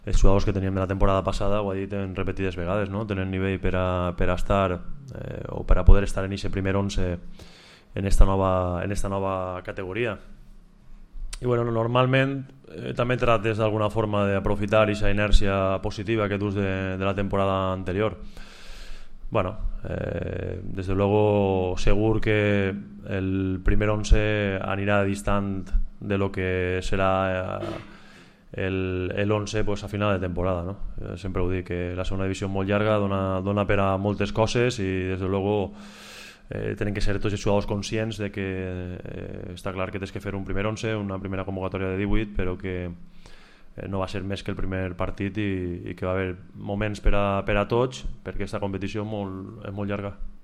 els jugadors que teníem de la temporada passada, ho he dit en repetides vegades, no? Tenen nivell per a estar o per a poder estar en aquest primer 11 en esta nova categoria. I bueno, normalment també trates d'alguna forma d'aprofitar aquesta inèrcia positiva que dus de la temporada anterior. Bueno, desde luego segur que el primer 11 anirà distant de lo que serà el 11 pues, a final de temporada, no? Sempre ho dic, que la segona divisió és molt llarga, dona per a moltes coses i des de luego tenen que ser tots els jugadors conscients de que està clar que tens que fer un primer 11, una primera convocatòria de 18, però que no va ser més que el primer partit i que va haver moments per a tots perquè aquesta competició és molt llarga.